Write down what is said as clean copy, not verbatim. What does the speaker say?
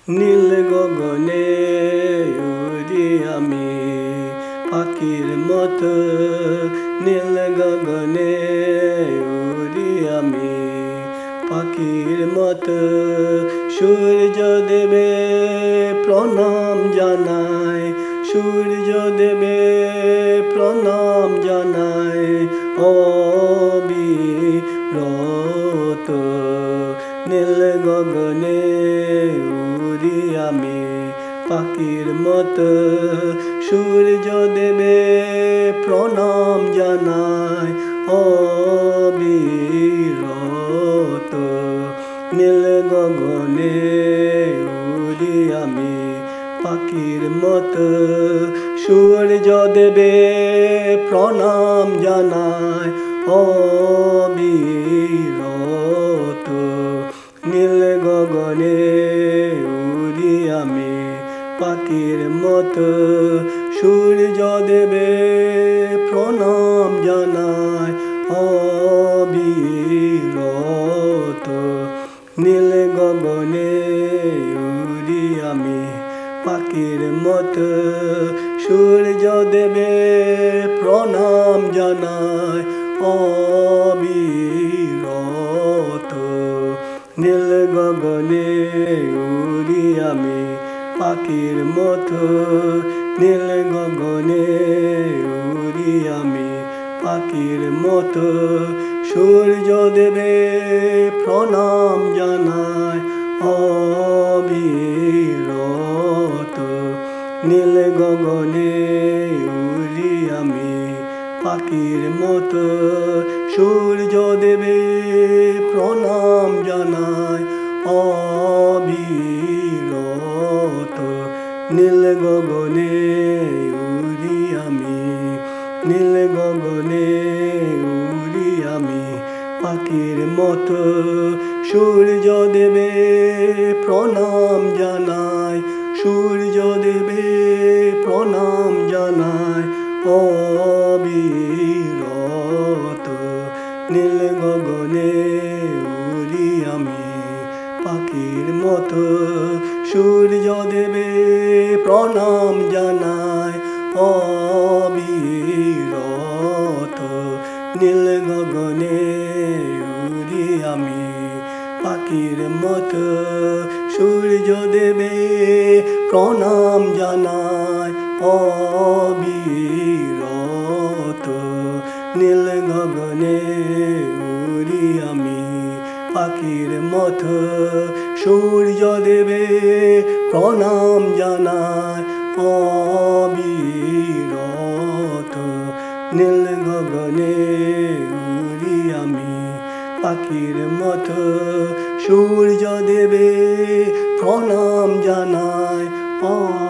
নীল গগনে উড়ি আমি পাখির মতো, নীল গগনে উড়ি আমি পাখির মতো। সূর্য দেবে প্রণাম জানাই, সূর্য দেবে প্রণাম জানাই অবিরত। নীল গগনে উড়ি আমি পাখির মতো, সূর্য দেবে প্রণাম জানাই অবিরত। নীল গগনে উড়ি আমি পাখির মতো, সূর্য দেবে প্রণাম জানাই অবিরত। নীল গগনে উড়ি আমি পাখির মতো, সূর্য দেবে প্রণাম জানাই অবিরত। নীল গগনে উড়ি আমি পাখির মতো, সূর্য দেবে প্রণাম জানাই অবিরত। নীল গগনে উড়ি আমি পাখির মতো, নীল গগনে উড়ি আমি পাখির মতো, সূর্য দেবে প্রণাম জানাই অবিরত। নীল গগনে উড়ি আমি পাখির মতো, সূর্য দেবে প্রণাম জানাই অবিরত। নীল গগনে উড়ি আমি, নীল গগনে উড়ি আমি পাখির মতো, সূর্য দেবে প্রণাম জানাই, সূর্য দেবে প্রণাম জানাই অবিরত। নীল গগনে উড়ি আমি পাখির মতো, সূর্য দেবে প্রণাম জানাই অবিরত। নীল গগনে উড়ি আমি পাখির মতো, সূর্য দেবে প্রণাম জানাই অবিরত। নীল গগনে উড়ি আমি পাখির মতো, সূর্য দেবে প্রণাম জানাই অবিরত। নীল গগনে উড়ি আমি পাখির মতো, সূর্য দেবে প্রণাম জানাই